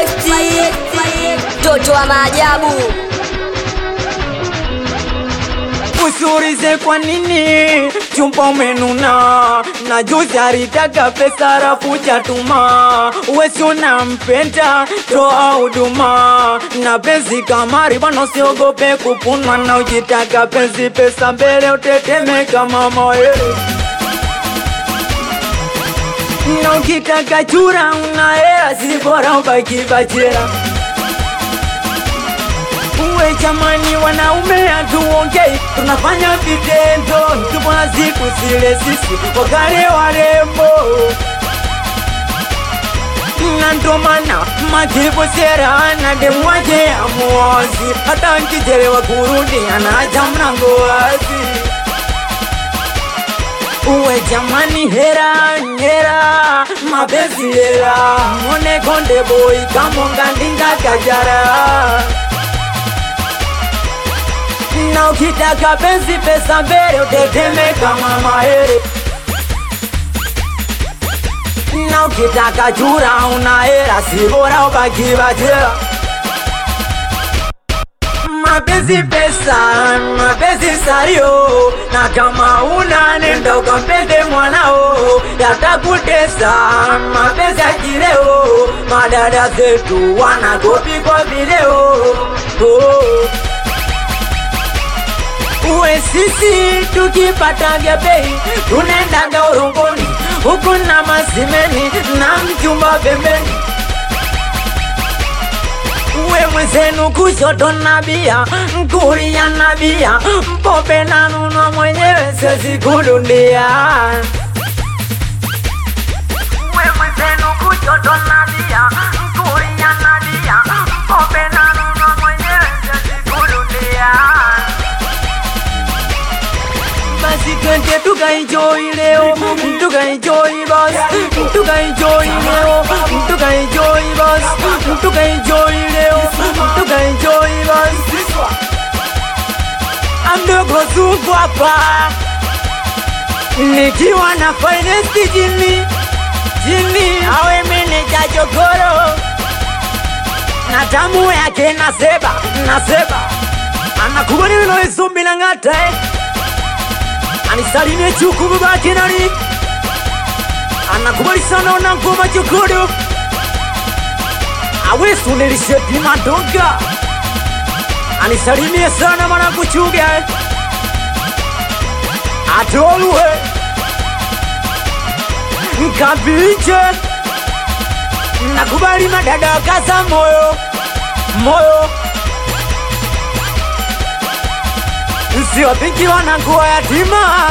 Bayeti, toto wa maajabu. Usurize kwa nini chumba umenuna, na juzi alitaka pesa rafu chatuma. Wesi unampenda toa huduma, na penzi kamari bwana usiogope kupunwa, na ujitaka penzi pesa mbele uteteme kama moyo. Na ukitaka chura unahela si bora ubaki bachela. Uwe jamani wanaume hatuongei, tunafanya vitendo. Tupo na siku zile sisi wakale warembo, na ndo maana majibu sera na demwaje ya muwazi. Hata nkijelewa kurudi anaja mlango wazi. Uwe jamani hera hera mapenzi hera, mone konde boy kamonga ndinga kajara. Na ukitaka penzi pesa mbele uteteme kama mahere, na ukitaka chura unahela si bora ubaki bachela. Mapenzi pesa, mapenzi sario, na kama una nenda ukampende mwanao, yatakutesa mapenzi ya kileo. Madada zetu wanakopi kwa video. Uwe sisi tukipata gepei tunendaga urungoni, huku na masimeni na mchumba pembeni. Uwe mwezenu kushoto nabia, kulia nabia, mpope na nunua mwenyewe sezi kudundia. Uwe mwezenu kushoto nabia, kulia nabia, mpope na nunua mwenyewe sezi kudundia. Basi twende tukaenjoy leo, tukaenjoy boss, tukaenjoy leo, tukaenjoy boss, tukaenjoy leo, tukaenjoy boss. Amdogo Zungu hapa nikiwa na finest jini awe meneja Jogoro, na tamu yake naseba anakubali wino izumbi na ngata anisalimie chuku babake nani, anakubali sana na ngoma Jogodo. Awesu nilishepi madonga, anisalimie sana mwana kuchuga. Atoluwe Nkabiche, nakubali madada kaza moyo sio pinki wanakuwa yatima.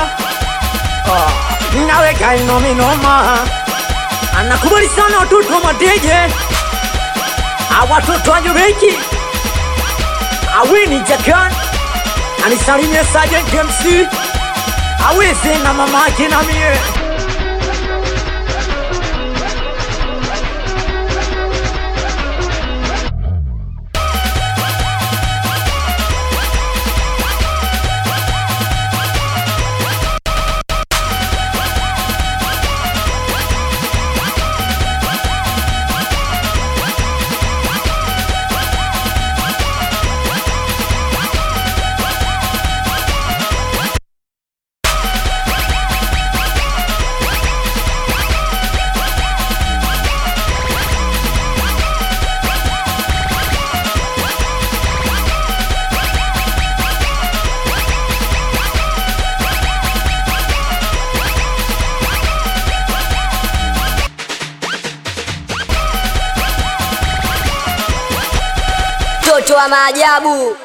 Nawe kainominoma, anakubali sana watoto mateje, awatoto wanjubeki. Awini Jakan, anisalimie Sergeant MC, aweze na mamake na mie. Toto wa maajabu.